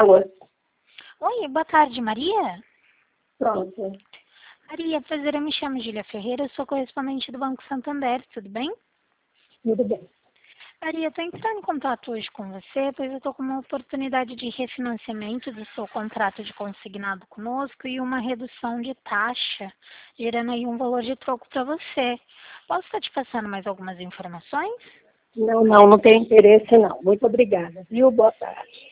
Alô? Oi, boa tarde, Maria. Pronto. Maria, prazer, eu me chamo Júlia Ferreira, eu sou correspondente do Banco Santander, tudo bem? Tudo bem. Maria, estou entrando em contato hoje com você, pois eu estou com uma oportunidade de refinanciamento do seu contrato de consignado conosco e uma redução de taxa, gerando aí um valor de troco para você. Posso estar te passando mais algumas informações? Não tem interesse não. Muito obrigada, viu? Boa tarde.